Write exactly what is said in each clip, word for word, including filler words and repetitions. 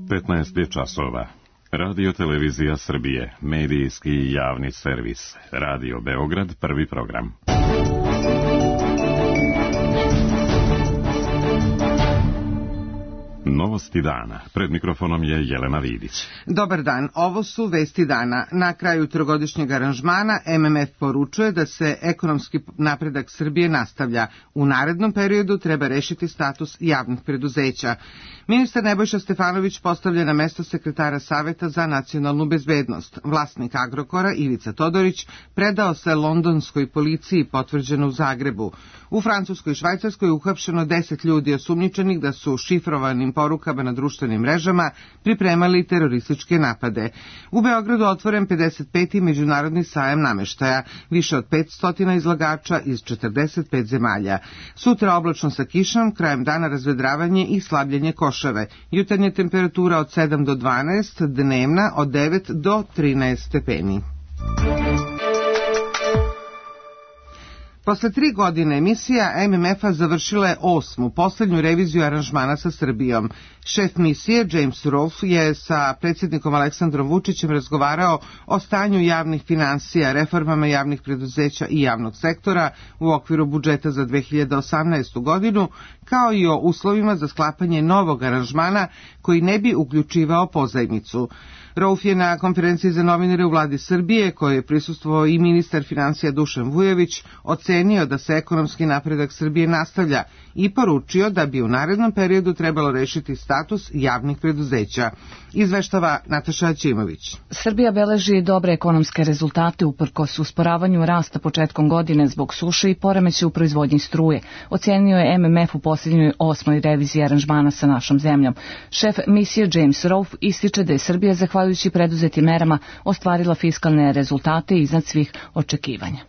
petnaest je časova. Radio Televizija Srbije, medijski i javni servis. Radio Beograd, prvi program. Novosti dana. Pred mikrofonom je Jelena Vidić. Dobar dan, ovo su vesti dana. Na kraju trogodišnjeg aranžmana M M F poručuje da se ekonomski napredak Srbije nastavlja. U narednom periodu treba rešiti status javnih preduzeća. Ministar Nebojša Stefanović postavlja na mesto sekretara Saveta za nacionalnu bezbednost. Vlasnik Agrokora, Ivica Todorić, predao se londonskoj policiji potvrđeno u Zagrebu. U Francuskoj i Švajcarskoj je uhapšeno deset ljudi osumnjičenih da su šifrovanim porukama na društvenim mrežama pripremali terorističke napade. U Beogradu otvoren pedeset peti međunarodni sajam nameštaja, više od petsto izlagača iz četrdeset pet zemalja. Sutra oblačno sa kišom, krajem dana razvedravanje i slabljenje košave. Jutarnja temperatura od sedam do dvanaest, dnevna od devet do trinaest stepeni. Posle tri godine misija M M F-a završila je osmu, poslednju reviziju aranžmana sa Srbijom. Šef misije, James Rolfe, je sa predsjednikom Aleksandrom Vučićem razgovarao o stanju javnih finansija, reformama javnih preduzeća i javnog sektora u okviru budžeta za dve hiljade osamnaestu. godinu, kao i o uslovima za sklapanje novog aranžmana koji ne bi uključivao pozajmicu. Rolfe je na konferenciji za novinare u vladi Srbije, koje je prisustvovao i ministar finansija Dušan Vujović, ocenio da se ekonomski napredak Srbije nastavlja i poručio da bi u narednom periodu trebalo rešiti status javnih preduzeća. Izveštava Nataša Aćimović. Srbija beleži dobre ekonomske rezultate uprkos usporavanju rasta početkom godine zbog suše i poremećaja u proizvodnji struje, ocenio je M M F u posljednjoj osmoj reviziji aranžmana sa našom zemljom. Šef misije James Rolfe ističe da je Srbija zahvaljujući preduzetim merama ostvarila fiskalne rezultate iznad svih očekivanja.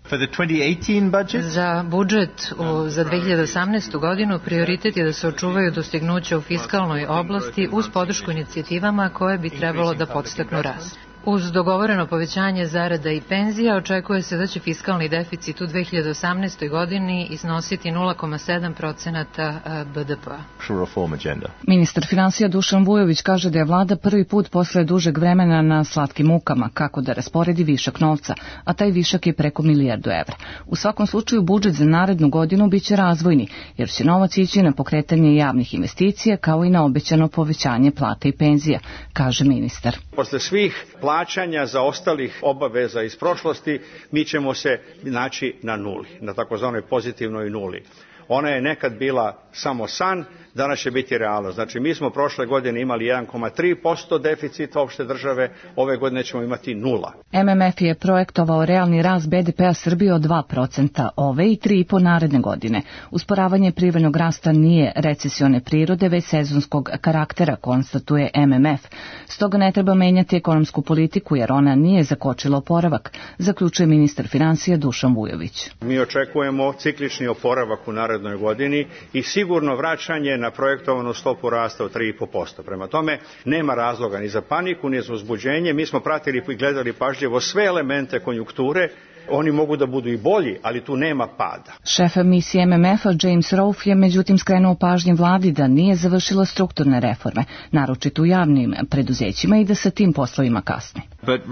Za budžet za dve hiljade osamnaestu. godinu prioritet je da se očuvaju dostignuća u fiskalnoj oblasti uz podršku inicijativama koje bi trebalo da podstaknu rast. Uz dogovoreno povećanje zarada i penzija očekuje se da će fiskalni deficit u dve hiljade osamnaestoj. godini iznositi nula zarez sedam posto B D P-a. Ministar finansija Dušan Vujović kaže da je vlada prvi put posle dužeg vremena na slatkim mukama kako da rasporedi višak novca, a taj višak je preko milijardu evra. U svakom slučaju budžet za narednu godinu biće razvojni, jer će novac ići na pokretanje javnih investicija kao i na obećano povećanje plata i penzija, kaže ministar. Posle svih plaćanja za ostalih obaveza iz prošlosti, mi ćemo se naći na nuli, na takozvanoj pozitivnoj nuli. Ona je nekad bila samo san, danas će biti realnost. Znači, mi smo prošle godine imali jedan zarez tri posto deficita opšte države, ove godine ćemo imati nula. M M F je projektovao realni rast B D P-a Srbije od dva procenta ove i tri i po naredne godine. Usporavanje privrednog rasta nije recesione prirode, već sezonskog karaktera, konstatuje M M F. Stoga ne treba menjati ekonomsku politiku, jer ona nije zakočila oporavak, zaključuje ministar finansija Dušan Vujović. Mi očekujemo ciklični oporavak u narednoj godini i sigurno vraćanje na projektovanu stopu rasta od tri i po posto. Prema tome, nema razloga ni za paniku, ni za uzbuđenje. Mi smo pratili i gledali pažljivo sve elemente konjunkture. Oni mogu da budu i bolji, ali tu nema pada. Šef misije M M F-a James Rolfe je međutim skrenuo pažnje vladi da nije završila strukturne reforme, naročito u javnim preduzećima, i da sa tim poslovima kasni.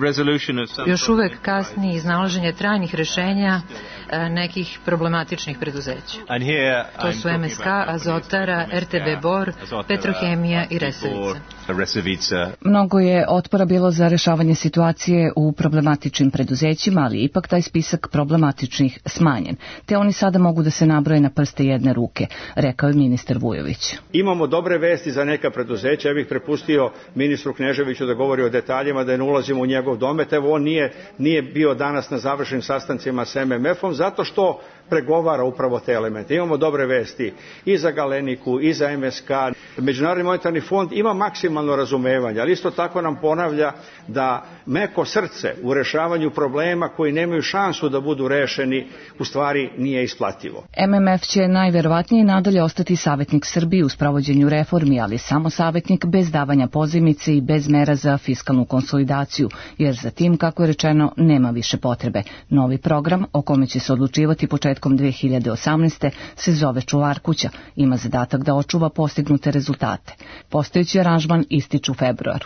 Još uvek kasni iznalaženje trajnih rešenja nekih problematičnih preduzeća. To su M S K, Azotara, R T B Bor, Petrohemija i Resavica. Mnogo je otpora bilo za rešavanje situacije u problematičnim preduzećima, ali ipak taj spisak problematičnih smanjen, te oni sada mogu da se nabroje na prste jedne ruke, rekao je ministar Vujović. Imamo dobre vesti za neka preduzeća, ja bih prepustio ministru Kneževiću da govori o detaljima, da ne ulazimo u njegov domet. Evo, on nije, nije bio danas na završenim sastancima sa M M F-om, zato što pregovara upravo te elemente. Imamo dobre vesti i za Galeniku, i za M S K. Međunarodni monetarni fond ima maksimalno razumevanje, ali isto tako nam ponavlja da meko srce u rešavanju problema koji nemaju šansu da budu rešeni u stvari nije isplativo. M M F će najverovatnije nadalje ostati savjetnik Srbiji u sprovođenju reformi, ali samo savjetnik bez davanja pozajmice i bez mera za fiskalnu konsolidaciju, jer za tim, kako je rečeno, nema više potrebe. Novi program, o kome će se odlučivati početkom dve hiljade osamnaeste. se zove Čuvar kuća. Ima zadatak da očuva postignute rezultate. Postojeći aranžman ističe u februaru.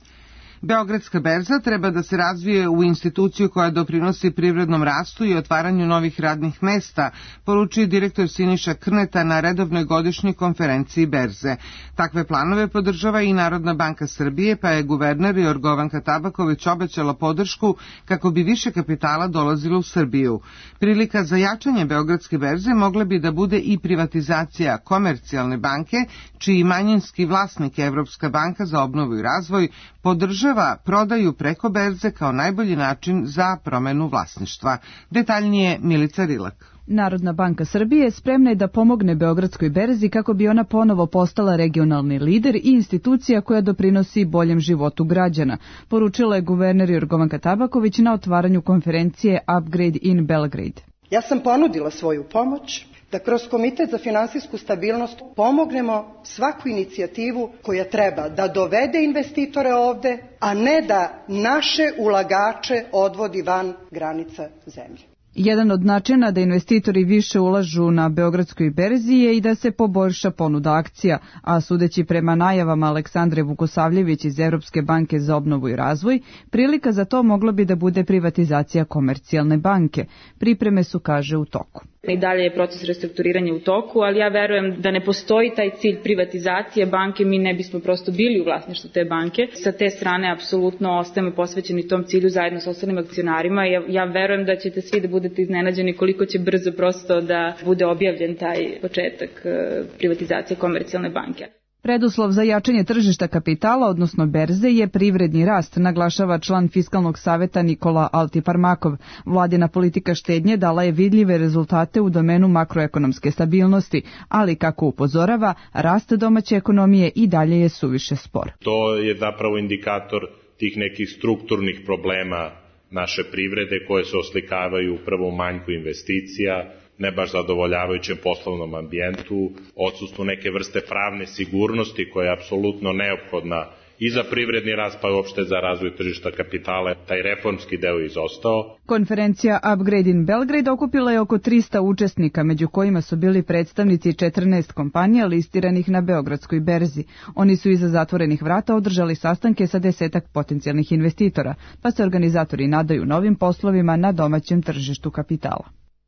Beogradska berza treba da se razvije u instituciju koja doprinosi privrednom rastu i otvaranju novih radnih mesta, poručuje direktor Siniša Krneta na redovnoj godišnjoj konferenciji berze. Takve planove podržava i Narodna banka Srbije, pa je guverner Jorgovanka Tabaković obećala podršku kako bi više kapitala dolazilo u Srbiju. Prilika za jačanje Beogradske berze mogla bi da bude i privatizacija Komercijalne banke, čiji manjinski vlasnik Evropska banka za obnovu i razvoj podržava prodaju preko berze kao najbolji način za promenu vlasništva. Detaljnije Milica Rilak. Narodna banka Srbije spremna je da pomogne Beogradskoj berzi kako bi ona ponovo postala regionalni lider i institucija koja doprinosi boljem životu građana, poručila je guverner Jorgovanka Tabaković na otvaranju konferencije Upgrade in Belgrade. Ja sam ponudila svoju pomoć da kroz Komitet za finansijsku stabilnost pomognemo svaku inicijativu koja treba da dovede investitore ovde, a ne da naše ulagače odvodi van granica zemlje. Jedan od načina da investitori više ulažu na Beogradskoj berzi je i da se poboljša ponuda akcija, a sudeći prema najavama Aleksandre Vukosavljević iz Evropske banke za obnovu i razvoj, prilika za to moglo bi da bude privatizacija Komercijalne banke. Pripreme su, kaže, u toku. I dalje je proces restrukturiranja u toku, ali ja verujem da ne postoji taj cilj privatizacije banke, mi ne bismo prosto bili u vlasništvu te banke. Sa te strane apsolutno ostajemo posvećeni tom cilju zajedno sa ostalim akcionarima. Ja, ja verujem da ćete svi da budete iznenađeni koliko će brzo prosto da bude objavljen taj početak privatizacije Komercijalne banke. Preduslov za jačanje tržišta kapitala, odnosno berze, je privredni rast, naglašava član Fiskalnog saveta Nikola Altiparmakov. Vladina politika štednje dala je vidljive rezultate u domenu makroekonomske stabilnosti, ali kako upozorava, rast domaće ekonomije i dalje je suviše spor. To je zapravo indikator tih nekih strukturnih problema naše privrede koje se oslikavaju prvo u manjku investicija, ne baš zadovoljavajućem poslovnom ambijentu, odsustvu neke vrste pravne sigurnosti koja je apsolutno neophodna i za privredni rast, pa i uopšte za razvoj tržišta kapitala. Taj reformski deo je izostao. Konferencija Upgrade in Belgrade okupila je oko trista učesnika, među kojima su bili predstavnici četrnaest kompanija listiranih na Beogradskoj berzi. Oni su iza zatvorenih vrata održali sastanke sa desetak potencijalnih investitora, pa se organizatori nadaju novim poslovima na domaćem tržištu kapitala.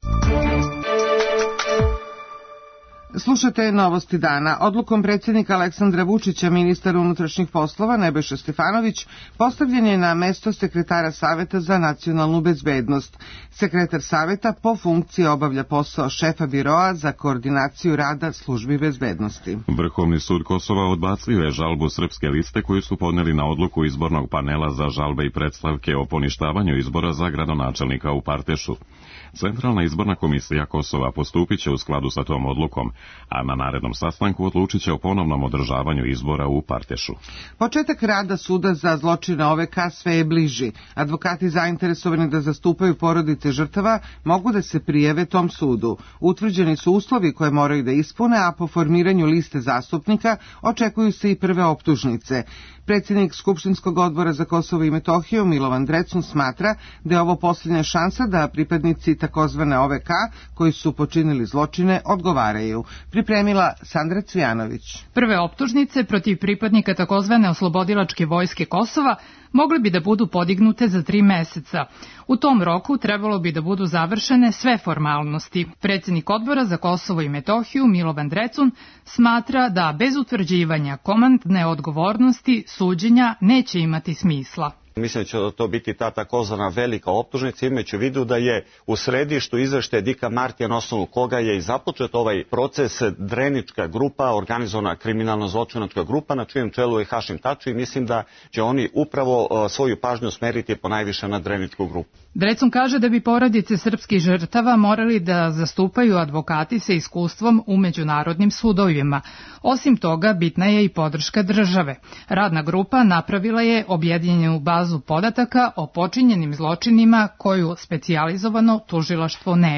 Slušate novosti dana. Odlukom predsjednika Aleksandra Vučića, ministar unutrašnjih poslova Nebojša Stefanović postavljen je na mesto sekretara Saveta za nacionalnu bezbednost. Sekretar Saveta po funkciji obavlja posao šefa biroa za koordinaciju rada službi bezbednosti. Vrhovni sud Kosova odbacio je žalbu Srpske liste koju su podneli na odluku izbornog panela za žalbe i predstavke o poništavanju izbora za gradonačelnika u Partešu. Centralna izborna komisija Kosova postupit će u skladu sa tom odlukom, a na narednom sastanku odlučit će o ponovnom održavanju izbora u Partešu. Početak rada suda za zločine O V K sve je bliži. Advokati zainteresovani da zastupaju porodice žrtava mogu da se prijave tom sudu. Utvrđeni su uslovi koje moraju da ispune, a po formiranju liste zastupnika očekuju se i prve optužnice. Predsjednik Skupštinskog odbora za Kosovo i Metohiju Milovan Drecun smatra da je ovo posljednja šansa da pripadnici takozvane O V K koji su počinili zločine odgovaraju. Pripremila Sandra Cvijanović. Prve optužnice protiv pripadnika takozvane oslobodilačke vojske Kosova mogle bi da budu podignute za tri meseca. U tom roku trebalo bi da budu završene sve formalnosti. Predsjednik odbora za Kosovo i Metohiju Milovan Drecun smatra da bez utvrđivanja komandne odgovornosti suđenja neće imati smisla. Mislim da će to biti ta takozvana velika optužnica, imajući u vidu da je u središtu izveštaja Dika Martija, na osnovu koga je i započet ovaj proces, Drenička grupa, organizovana kriminalno zločinačka grupa, na čijem čelu je Hašim Tači, i mislim da će oni upravo svoju pažnju smeriti ponajviše na Dreničku grupu. Drecun kaže da bi porodice srpskih žrtava morali da zastupaju advokati sa iskustvom u međunarodnim sudovima. Osim toga, bitna je i podrška države. Radna grupa napravila je objedinjenu bazu podataka o počinjenim zločinima koju specijalizovano tužilaštvo nema.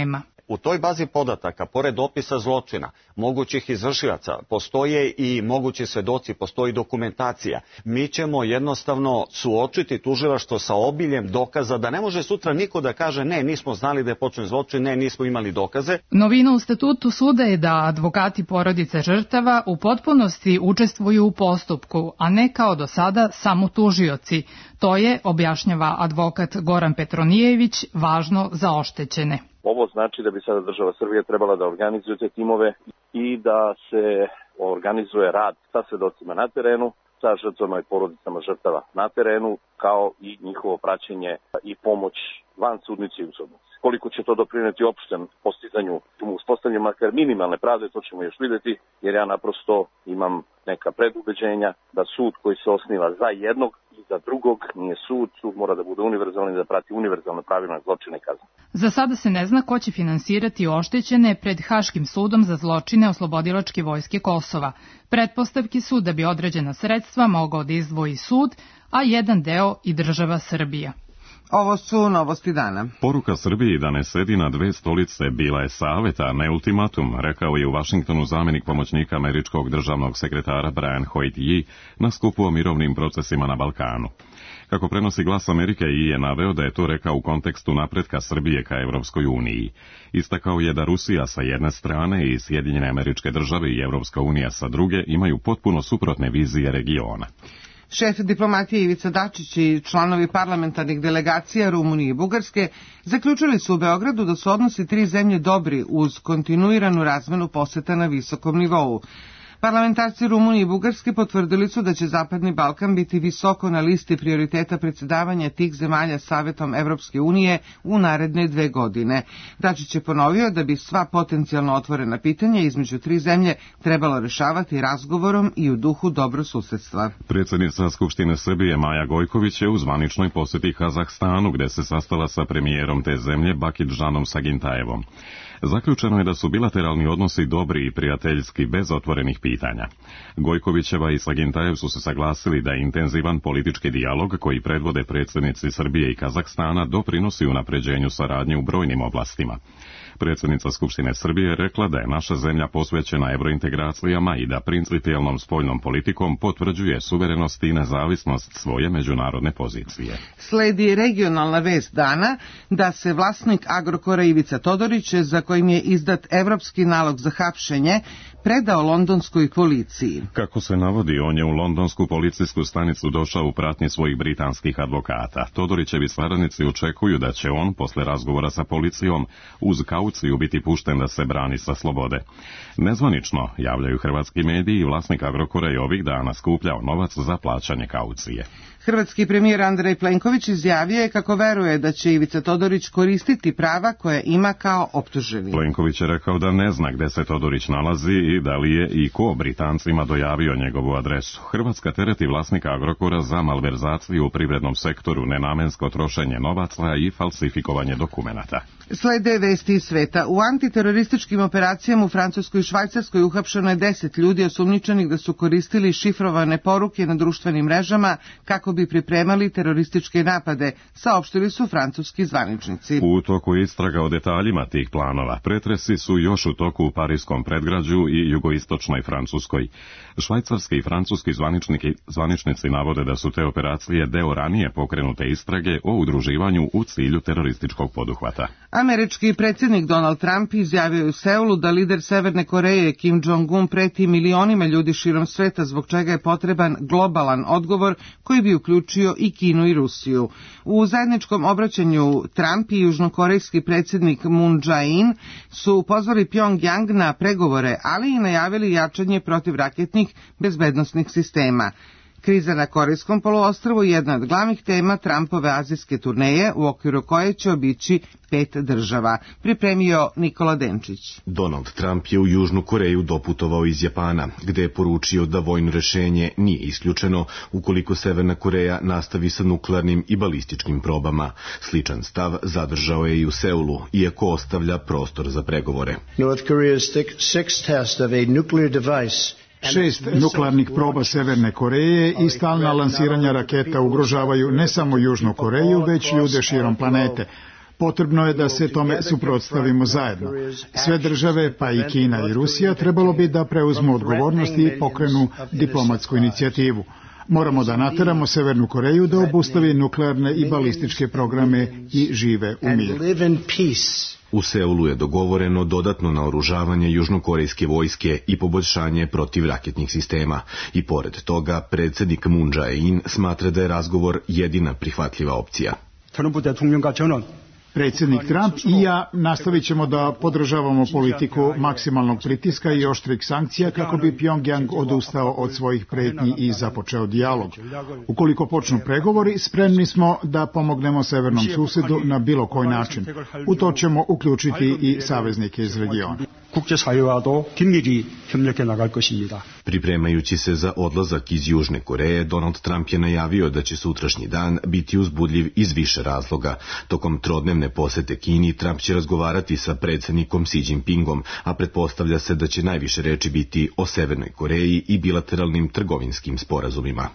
U toj bazi podataka, pored opisa zločina, mogućih izvršilaca, postoje i mogući svedoci, postoji dokumentacija. Mi ćemo jednostavno suočiti tužilaštvo sa obiljem dokaza da ne može sutra niko da kaže ne, nismo znali da je počinjen zločin, ne, nismo imali dokaze. Novina u statutu suda je da advokati porodice žrtava u potpunosti učestvuju u postupku, a ne kao do sada samo tužioci. To je, objašnjava advokat Goran Petronijević, važno za oštećene. Ovo znači da bi sada država Srbije trebala da organizuje te timove i da se organizuje rad sa svedocima na terenu, sa žrtvama i porodicama žrtava na terenu, kao i njihovo praćenje i pomoć van sudnici i u sudnici. Koliko će to doprineti opštem postizanju, uspostavljanju makar minimalne pravde, to ćemo još vidjeti, jer ja naprosto imam neka predubeđenja da sud koji se osniva za jednog i za drugog nije sud, sud mora da bude univerzalni i da prati univerzalno pravilno zločine i kazne. Za sada se ne zna ko će finansirati oštećene pred Haškim sudom za zločine Oslobodilačke vojske Kosova. Pretpostavki su da bi određena sredstva mogao da izdvoji sud, a jedan deo i država Srbija. Ovo su novosti dana. Poruka Srbiji da ne sedi na dve stolice bila je savet, a ne ultimatum, rekao je u Vašingtonu zamjenik pomoćnika američkog državnog sekretara Brian Hoyt-Yee na skupu o mirovnim procesima na Balkanu. Kako prenosi Glas Amerike, i je naveo da je to rekao u kontekstu napretka Srbije ka Evropskoj uniji. Istakao je da Rusija sa jedne strane i Sjedinjene Američke Države i Evropska unija sa druge imaju potpuno suprotne vizije regiona. Šef diplomatije Ivica Dačić i članovi parlamentarnih delegacija Rumunije i Bugarske zaključili su u Beogradu da su odnosi tri zemlje dobri uz kontinuiranu razmenu poseta na visokom nivou. Parlamentarci Rumunije i Bugarske potvrdili su da će Zapadni Balkan biti visoko na listi prioriteta predsjedavanja tih zemalja Savetom Evropske unije u naredne dve godine. Dačić je ponovio da bi sva potencijalno otvorena pitanja između tri zemlje trebalo rešavati razgovorom i u duhu dobrosusedstva. Predsjednica Skupštine Srbije Maja Gojković je u zvaničnoj posjeti Kazahstanu, gde se sastala sa premijerom te zemlje Bakidžanom Sagintajevom. Zaključeno je da su bilateralni odnosi dobri i prijateljski bez otvorenih pitanja. Gojkovićeva i Sagintajev su se saglasili da intenzivan politički dijalog koji predvode predsjednici Srbije i Kazahstana doprinosi unapređenju saradnje u brojnim oblastima. Predsjednica Skupštine Srbije je rekla da je naša zemlja posvećena evrointegracijama i da principijelnom spoljnom politikom potvrđuje suverenost i nezavisnost svoje međunarodne pozicije. Sledi regionalna vest dana da se vlasnik Agrokora Ivica Todorić, za kojim je izdat evropski nalog za hapšenje, predao londonskoj policiji. Kako se navodi, on je u londonsku policijsku stanicu došao u pratnji svojih britanskih advokata. Todorićevi saradnici očekuju da će on, posle razgovora sa policijom, uz kauciju biti pušten da se brani sa slobode. Nezvanično, javljaju hrvatski mediji, vlasnik Agrokora je ovih dana skupljao novac za plaćanje kaucije. Hrvatski premijer Andrej Plenković izjavio je kako veruje da će Ivica Todorić koristiti prava koje ima kao optuženi. Plenković je rekao da ne zna gde se Todorić nalazi i da li je i ko Britancima dojavio njegovu adresu. Hrvatska tereti vlasnika Agrokora za malverzaciju u privrednom sektoru, nenamensko trošenje novaca i falsifikovanje dokumenata. Slede vesti iz sveta. U antiterorističkim operacijama u Francuskoj i Švajcarskoj uhapšeno je deset ljudi osumnjičenih da su koristili šifrovane poruke na društvenim mrežama kako bi pripremali terorističke napade, saopštili su francuski zvaničnici. U toku istraga o detaljima tih planova, pretresi su još u toku u parijskom predgrađu i jugoistočnoj Francuskoj. Švajcarski i francuski zvaničnici navode da su te operacije deo ranije pokrenute istrage o udruživanju u cilju terorističkog poduhvata. Američki predsjednik Donald Trump izjavio u Seulu da lider Severne Koreje Kim Jong-un preti milionima ljudi širom sveta, zbog čega je potreban globalan odgovor koji bi uključio i Kinu i Rusiju. U zajedničkom obraćanju Trump i južnokorejski predsjednik Moon Jae-in su pozvali Pyongyang na pregovore, ali i najavili jačanje protivraketnih bezbednosnih sistema. Kriza na Korejskom poluostrvu je jedna od glavnih tema Trumpove azijske turneje, u okviru koje će obići pet država. Pripremio Nikola Denčić. Donald Trump je u Južnu Koreju doputovao iz Japana, gde je poručio da vojno rešenje nije isključeno ukoliko Severna Koreja nastavi sa nuklearnim i balističkim probama. Sličan stav zadržao je i u Seulu, iako ostavlja prostor za pregovore. North Korea's sixth test of a nuclear device Šest nuklearnih proba Severne Koreje i stalna lansiranja raketa ugrožavaju ne samo Južnu Koreju, već ljude širom planete. Potrebno je da se tome suprotstavimo zajedno. Sve države, pa i Kina i Rusija, trebalo bi da preuzmu odgovornost i pokrenu diplomatsku inicijativu. Moramo da nateramo Severnu Koreju da obustavi nuklearne i balističke programe i žive u miru. U Seulu je dogovoreno dodatno naoružavanje južnokorejske vojske i poboljšanje protivraketnih sistema. I pored toga, predsjednik Moon Jae-in smatra da je razgovor jedina prihvatljiva opcija. Predsjednik Trump i ja nastavit ćemo da podržavamo politiku maksimalnog pritiska i oštrih sankcija kako bi Pjongjang odustao od svojih pretnji i započeo dijalog. Ukoliko počnu pregovori, spremni smo da pomognemo severnom susedu na bilo koji način. U to ćemo uključiti i saveznike iz regiona. Pripremajući se za odlazak iz Južne Koreje, Donald Trump je najavio da će sutrašnji dan biti uzbudljiv iz više razloga. Tokom trodnevne posete Kini, Trump će razgovarati sa predsjednikom Xi Jinpingom, a pretpostavlja se da će najviše reči biti o Severnoj Koreji i bilateralnim trgovinskim sporazumima.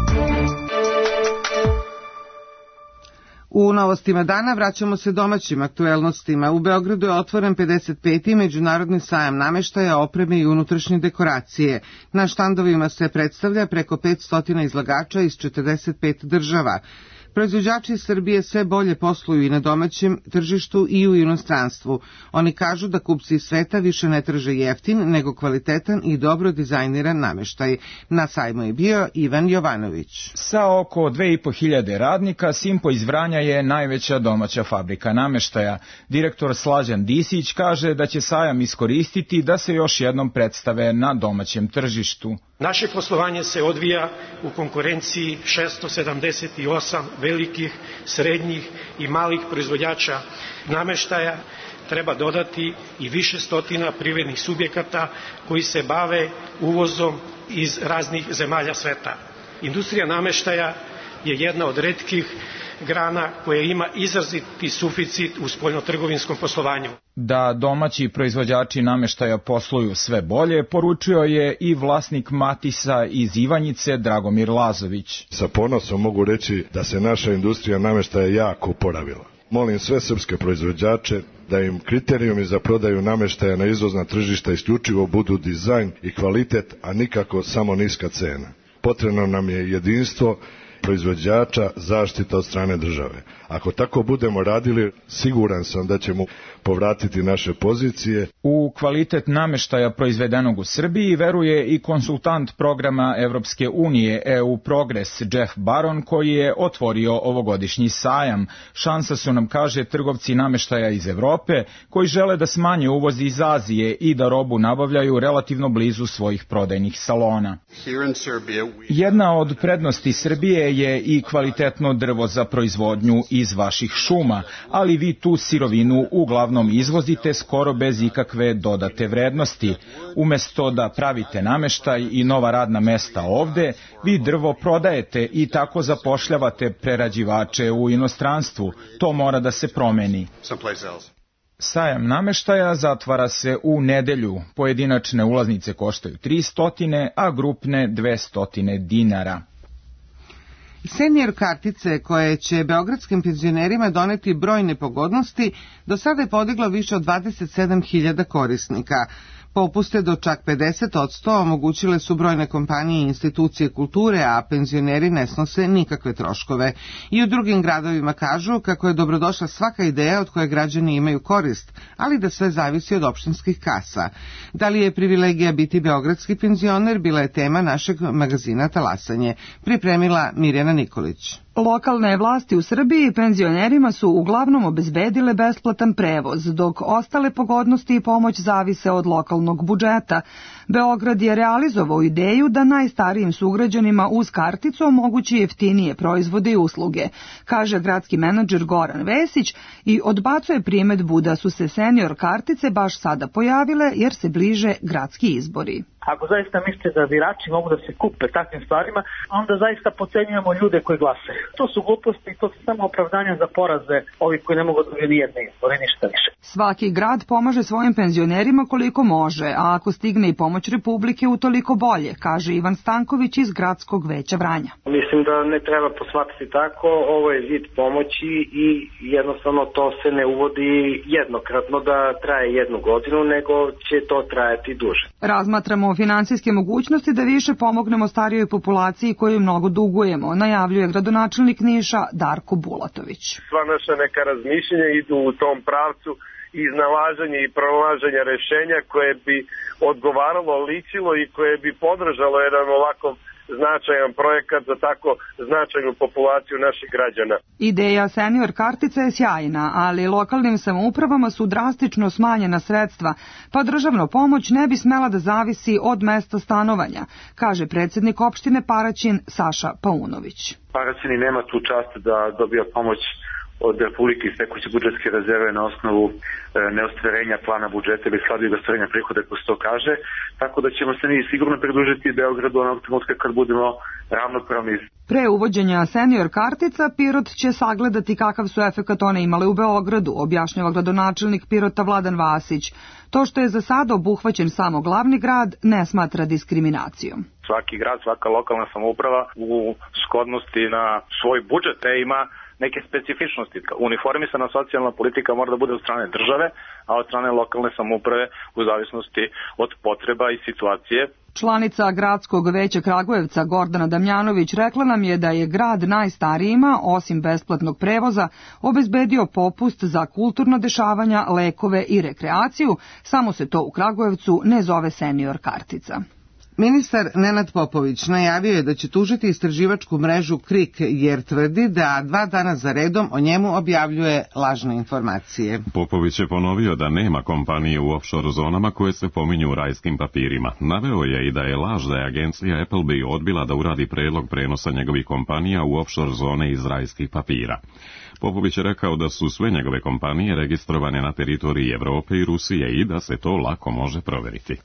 U novostima dana vraćamo se domaćim aktuelnostima. U Beogradu je otvoren pedeset peti Međunarodni sajam nameštaja, opreme i unutrašnje dekoracije. Na štandovima se predstavlja preko petsto izlagača iz četrdeset pet država. Proizvođači Srbije sve bolje posluju i na domaćem tržištu i u inostranstvu. Oni kažu da kupci sveta više ne traže jeftin, nego kvalitetan i dobro dizajniran nameštaj. Na sajmu je bio Ivan Jovanović. Sa oko dve i po hiljade radnika, Simpo iz Vranja je najveća domaća fabrika nameštaja. Direktor Slađan Disić kaže da će sajam iskoristiti da se još jednom predstave na domaćem tržištu. Naše poslovanje se odvija u konkurenciji šesto sedamdeset osam velikih, srednjih i malih proizvođača nameštaja. Treba dodati i više stotina privrednih subjekata koji se bave uvozom iz raznih zemalja sveta. Industrija nameštaja je jedna od retkih grana koja ima izraziti suficit u spoljnotrgovinskom poslovanju. Da domaći proizvođači nameštaja posluju sve bolje, poručio je i vlasnik Matisa iz Ivanjice Dragomir Lazović. Sa ponosom mogu reći da se naša industrija nameštaja jako oporavila. Molim sve srpske proizvođače da im kriterijumi za prodaju nameštaja na izvozna tržišta isključivo budu dizajn i kvalitet, a nikako samo niska cena. Potrebno nam je jedinstvo proizvođača, zaštita od strane države. Ako tako budemo radili, siguran sam da ćemo povratiti naše pozicije. U kvalitet nameštaja proizvedenog u Srbiji veruje i konsultant programa Evropske unije E U Progress Jeff Baron, koji je otvorio ovogodišnji sajam. Šansa su, nam kaže, trgovci nameštaja iz Evrope koji žele da smanje uvoz iz Azije i da robu nabavljaju relativno blizu svojih prodajnih salona. Jedna od prednosti Srbije je i kvalitetno drvo za proizvodnju iz vaših šuma, ali vi tu sirovinu uglavnom izvozite skoro bez ikakve dodate vrednosti. Umesto da pravite nameštaj i nova radna mesta ovde, vi drvo prodajete i tako zapošljavate prerađivače u inostranstvu. To mora da se promeni. Sajam nameštaja zatvara se u nedelju. Pojedinačne ulaznice koštaju tristo, a grupne dvesta dinara. Senior kartice koje će beogradskim penzionerima doneti brojne pogodnosti do sada je podiglo više od dvadeset sedam hiljada korisnika. Popuste do čak pedeset odsto omogućile su brojne kompanije i institucije kulture, a penzioneri ne snose nikakve troškove. I u drugim gradovima kažu kako je dobrodošla svaka ideja od koje građani imaju korist, ali da sve zavisi od opštinskih kasa. Da li je privilegija biti beogradski penzioner bila je tema našeg magazina Talasanje. Pripremila Mirjana Nikolić. Lokalne vlasti u Srbiji penzionerima su uglavnom obezbedile besplatan prevoz, dok ostale pogodnosti i pomoć zavise od lokalnog budžeta. Beograd je realizovao ideju da najstarijim sugrađanima uz karticu omogući jeftinije proizvode i usluge, kaže gradski menadžer Goran Vesić i odbacuje primedbu da su se senior kartice baš sada pojavile jer se bliže gradski izbori. Ako zaista mislite da birači mogu da se kupe takvim stvarima, onda zaista podcenjujemo ljude koji glasaju. To su gluposti i to su samo opravdanja za poraze ovih koji ne mogu da dobiju nijedne izbore, ništa više. Svaki grad pomaže svojim penzionerima koliko može, a ako stigne i pomoć Republike utoliko bolje, kaže Ivan Stanković iz Gradskog veća Vranja. Mislim da ne treba posmatrati tako, ovo je vid pomoći i jednostavno to se ne uvodi jednokratno da traje jednu godinu, nego će to trajati duže. Razmatramo finansijske mogućnosti da više pomognemo starijoj populaciji koju mnogo dugujemo, najavljuje gradonačelnik Niša Darko Bulatović. Sva naša neka razmišljenja idu u tom pravcu iznalaženja i pronalaženja rešenja koje bi odgovaralo, ličilo i koje bi podržalo jedan ovako značajan projekat za tako značajnu populaciju naših građana. Ideja senior kartica je sjajna, ali lokalnim samoupravama su drastično smanjena sredstva, pa državna pomoć ne bi smela da zavisi od mesta stanovanja, kaže predsjednik opštine Paraćin Saša Paunović. Paraćin nema tu čast da dobija pomoć od Republike iz tekuće budžetske rezerve na osnovu e, neostvarenja plana budžeta ili slabijeg ostvarenja prihoda, kako se to kaže, tako da ćemo se mi sigurno pridružiti Beogradu onog trenutka kad budemo ravnopravni. Pre uvođenja senior kartica, Pirot će sagledati kakav su efekat one imale u Beogradu, objašnjava gradonačelnik Pirota Vladan Vasić. To što je za sada obuhvaćen samo glavni grad ne smatra diskriminacijom. Svaki grad, svaka lokalna samouprava u shodnosti na svoj budžet ima neke specifičnosti. Uniformisana socijalna politika mora da bude od strane države, a od strane lokalne samouprave u zavisnosti od potreba i situacije. Članica Gradskog veća Kragujevca Gordana Damjanović rekla nam je da je grad najstarijima, osim besplatnog prevoza, obezbedio popust za kulturno dešavanja, lekove i rekreaciju, samo se to u Kragujevcu ne zove senior kartica. Ministar Nenad Popović najavio je da će tužiti istraživačku mrežu KRIK jer tvrdi da dva dana za redom o njemu objavljuje lažne informacije. Popović je ponovio da nema kompanije u offshore zonama koje se pominju u rajskim papirima. Naveo je i da je laž da je agencija Appleby odbila da uradi predlog prenosa njegovih kompanija u offshore zone iz rajskih papira. Popović je rekao da su sve njegove kompanije registrovane na teritoriji Evrope i Rusije i da se to lako može proveriti.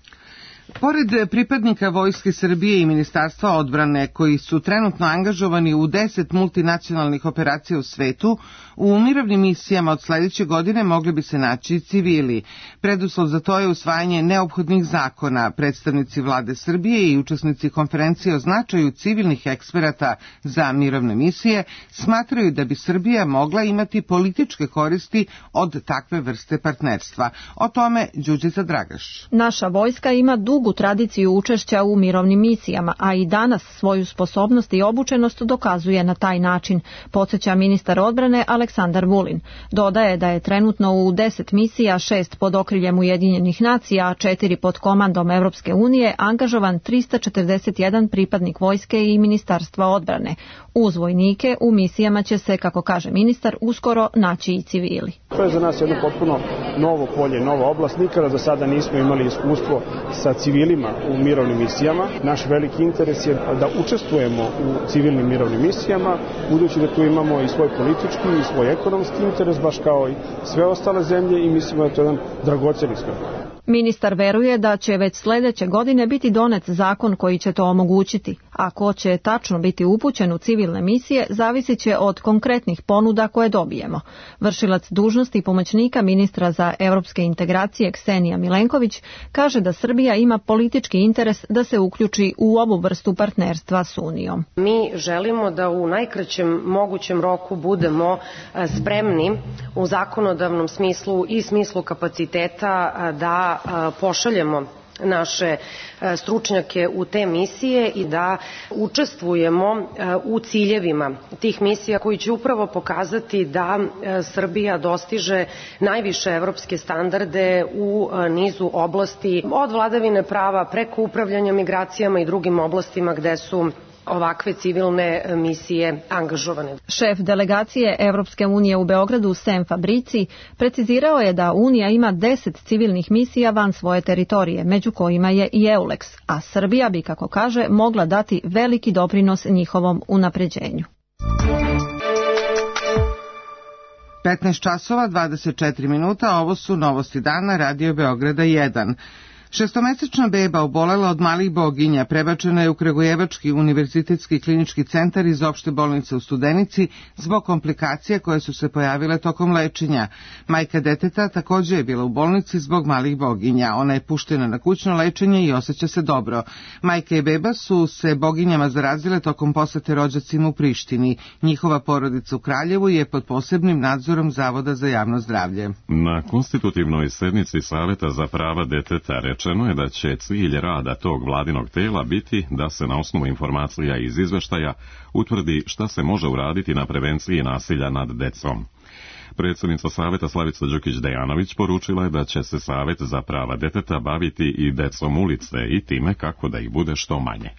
Pored pripadnika Vojske Srbije i Ministarstva odbrane koji su trenutno angažovani u deset multinacionalnih operacija u svetu, u mirovnim misijama od sledeće godine mogli bi se naći civili. Preduslov za to je usvajanje neophodnih zakona. Predstavnici vlade Srbije i učesnici konferencije o značaju civilnih eksperata za mirovne misije smatraju da bi Srbija mogla imati političke koristi od takve vrste partnerstva. O tome Đurđica Dragaš. Naša vojska ima dugu tradiciju učešća u mirovnim misijama, a i danas svoju sposobnost i obučenost dokazuje na taj način, podsjeća ministar odbrane Aleksandar Vulin. Dodaje da je trenutno u deset misija, šest pod okriljem Ujedinjenih nacija, a četiri pod komandom Evropske unije, angažovan trista četrdeset jedan pripadnik vojske i ministarstva odbrane. Uz vojnike u misijama će se, kako kaže ministar, uskoro naći i civili. To je za nas jedno potpuno novo polje, nova oblast. Nikada do sada nismo imali iskustvo sa civilima u mirovnim misijama. Naš veliki interes je da učestvujemo u civilnim mirovnim misijama, budući da tu imamo i svoj politički i svoj ekonomski interes, baš kao i sve ostale zemlje, i mislimo da je to jedan dragocen iskorak. Ministar veruje da će već sledeće godine biti donet zakon koji će to omogućiti. A ko će tačno biti upućen u civilne misije, zavisit će od konkretnih ponuda koje dobijemo. Vršilac dužnosti pomoćnika ministra za evropske integracije Ksenija Milenković kaže da Srbija ima politički interes da se uključi u ovu vrstu partnerstva s Unijom. Mi želimo da u najkraćem mogućem roku budemo spremni u zakonodavnom smislu i smislu kapaciteta da pošaljemo naše stručnjake u te misije i da učestvujemo u ciljevima tih misija koji će upravo pokazati da Srbija dostiže najviše evropske standarde u nizu oblasti od vladavine prava preko upravljanja migracijama i drugim oblastima gde su ovakve civilne misije angažovane. Šef delegacije Evropske unije u Beogradu Sem Fabrici precizirao je da Unija ima deset civilnih misija van svoje teritorije, među kojima je i EULEX, a Srbija bi, kako kaže, mogla dati veliki doprinos njihovom unapređenju. petnaest časova dvadeset četiri minuta, ovo su novosti dana Radio Beograda jedan. Šestomesečna beba obolela od malih boginja prebačena je u Kragujevački univerzitetski klinički centar iz opšte bolnice u Studenici zbog komplikacija koje su se pojavile tokom lečenja. Majka deteta takođe je bila u bolnici zbog malih boginja. Ona je puštena na kućno lečenje i osjeća se dobro. Majka i beba su se boginjama zarazile tokom posete rođacima u Prištini. Njihova porodica u Kraljevu je pod posebnim nadzorom Zavoda za javno zdravlje. Na konstitutivnoj sednici Saveta za prava deteta rečeno je da će cilj rada tog vladinog tela biti da se na osnovu informacija iz izveštaja utvrdi šta se može uraditi na prevenciji nasilja nad decom. Predsjednica Saveta Slavica Đukić-Dejanović poručila je da će se Savet za prava deteta baviti i decom ulice i time kako da ih bude što manje.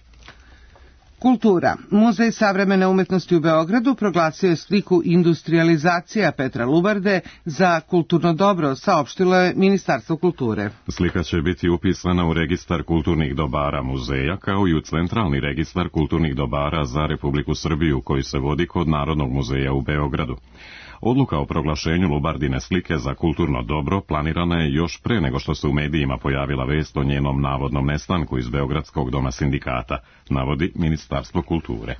Kultura. Muzej savremene umetnosti u Beogradu proglasio je sliku Industrializacija Petra Lubarde za kulturno dobro, saopštilo je Ministarstvo kulture. Slika će biti upisana u registar kulturnih dobara muzeja, kao i u centralni registar kulturnih dobara za Republiku Srbiju, koji se vodi kod Narodnog muzeja u Beogradu. Odluka o proglašenju Lubardine slike za kulturno dobro planirana je još pre nego što se u medijima pojavila vest o njenom navodnom nestanku iz Beogradskog doma sindikata, navodi Ministarstvo kulture.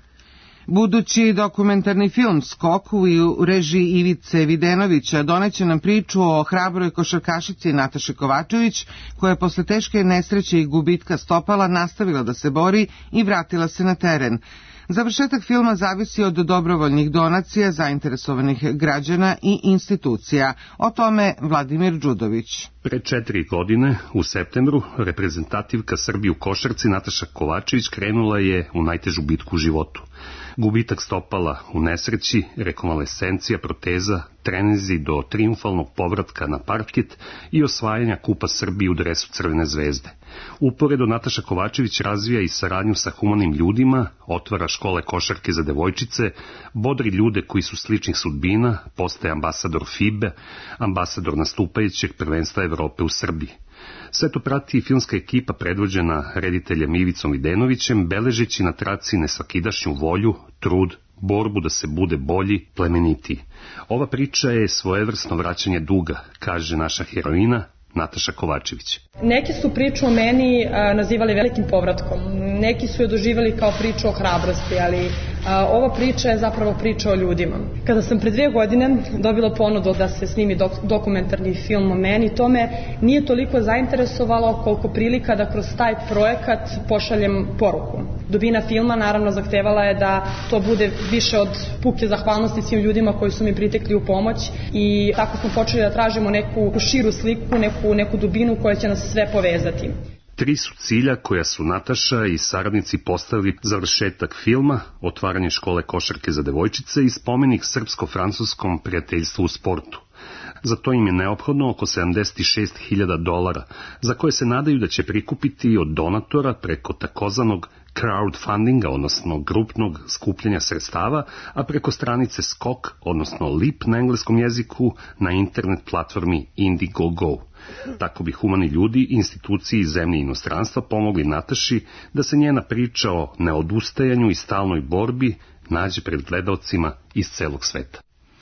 Budući dokumentarni film Skok u režiji Ivice Videnovića doneće nam priču o hrabroj košarkašici Nataši Kovačević, koja je posle teške nesreće i gubitka stopala nastavila da se bori i vratila se na teren. Završetak filma zavisi od dobrovoljnih donacija zainteresovanih građana i institucija. O tome Vladimir Đudović. Pre četiri godine, u septembru, reprezentativka Srbije u košarci Nataša Kovačević krenula je u najtežu bitku u životu. Gubitak stopala u nesreći, rekonvalescencija, proteza, trenizi do triumfalnog povratka na parket i osvajanja Kupa Srbije u dresu Crvene zvezde. Uporedo Nataša Kovačević razvija i saradnju sa humanim ljudima, otvara škole košarke za devojčice, bodri ljude koji su sličnih sudbina, postaje ambasador F I B E, ambasador nastupajućeg prvenstva Evrope u Srbiji. Sve to prati i filmska ekipa predvođena rediteljem Ivicom Videnovićem, beležeći na traci nesvakidašnju volju, trud, borbu da se bude bolji, plemenitiji. Ova priča je svojevrsno vraćanje duga, kaže naša heroina Nataša Kovačević. Neki su priču o meni a, nazivali velikim povratkom, neki su je doživjeli kao priču o hrabrosti, ali a, ova priča je zapravo priča o ljudima. Kada sam pre dvije godine dobila ponudu da se snimi dok, dokumentarni film o meni, to me nije toliko zainteresovalo koliko prilika da kroz taj projekat pošaljem poruku. Dubina filma naravno zahtevala je da to bude više od puke zahvalnosti svim ljudima koji su mi pritekli u pomoć i tako smo počeli da tražimo neku širu sliku, neku, neku dubinu koja će nas sve povezati. Tri su cilja koja su Nataša i saradnici postavili: završetak filma, otvaranje škole košarke za devojčice i spomenik srpsko-francuskom prijateljstvu u sportu. Za to im je neophodno oko sedamdeset šest hiljada dolara, za koje se nadaju da će prikupiti od donatora preko takozvanog crowdfundinga, odnosno grupnog skupljanja sredstava, a preko stranice Skok, odnosno Lip na engleskom jeziku, na internet platformi Indiegogo. Tako bi humani ljudi, institucije iz zemlje i inostranstva pomogli Nataši da se njena priča o neodustajanju i stalnoj borbi nađe pred gledaocima iz celog sveta.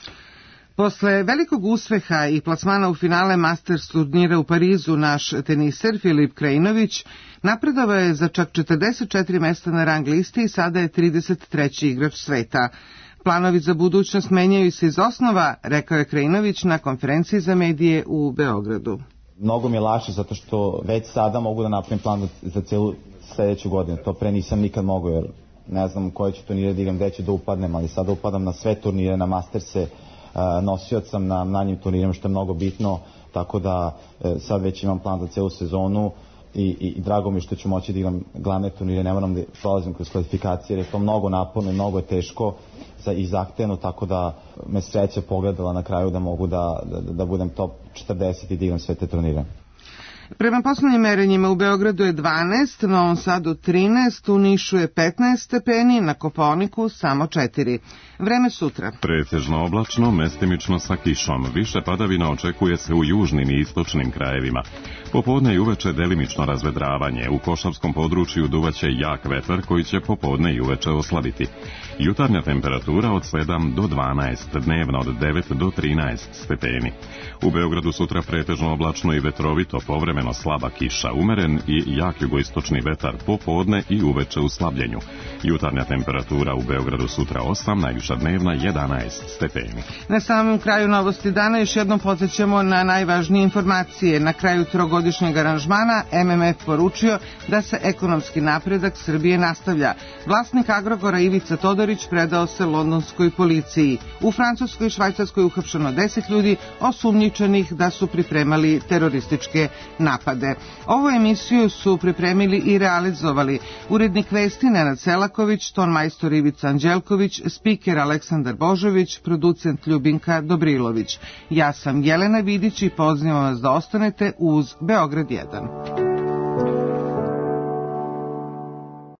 Posle velikog uspeha i plasmana u finale Masters turnira u Parizu, naš teniser Filip Krajinović napredovao je za čak četrdeset četiri mesta na rang listi i sada je trideset treći igrač sveta. Planovi za budućnost menjaju se iz osnova, rekao je Krajinović na konferenciji za medije u Beogradu. Mnogo mi je lakše zato što već sada mogu da napravim plan za celu sledeću godinu. To pre nisam nikad mogao, jer ne znam koje ću turnire da igram, gde ću da upadnem, ali sada upadam na sve turnire, na Masterse, nosioc sam na manjim turnirima, što je mnogo bitno, tako da sad već imam plan za celu sezonu i, i, i drago mi što ću moći da igram glavne turnire, ne moram da prolazim kroz kvalifikacije, jer je to mnogo naporno i mnogo je teško za, i zahtevno, tako da me sreća pogledala na kraju da mogu da, da, da budem top četrdeset i da igram sve te turnire. Prema poslednjim merenjima u Beogradu je dvanaest, na Novom Sadu trinaest, u Nišu je petnaest stepeni, na Kopaoniku samo četiri. Vreme sutra. Pretežno oblačno, mestimično sa kišom. Više padavina očekuje se u južnim i istočnim krajevima. Popodne i uveče delimično razvedravanje. U Košavskom području duvaće jak vetar koji će popodne i uveče oslabiti. Jutarnja temperatura od sedam do dvanaest, dnevna od devet do trinaest stepeni. U Beogradu sutra pretežno oblačno i vetrovito, povremeno povremeno slaba kiša, umeren i jak jugoistočni vetar popodne i uveče u slabljenju. Jutarnja temperatura u Beogradu sutra osam, najviša dnevna jedanaest stepeni. Na samom kraju novosti dana još jednom podsjećamo na najvažnije informacije. Na kraju trogodišnjeg aranžmana M M F poručio da se ekonomski napredak Srbije nastavlja. Vlasnik Agrokora Ivica Todorić predao se londonskoj policiji. U Francuskoj i Švajcarskoj uhapšeno deset ljudi osumnjičenih da su pripremali terorističke napade. Ovu emisiju su pripremili i realizovali urednik vesti Nenad Selaković, tonmajstor Ivica Anđelković, spiker Aleksandar Božović, producent Ljubinka Dobrilović. Ja sam Jelena Vidić i pozivam vas da ostanete uz Beograd jedan.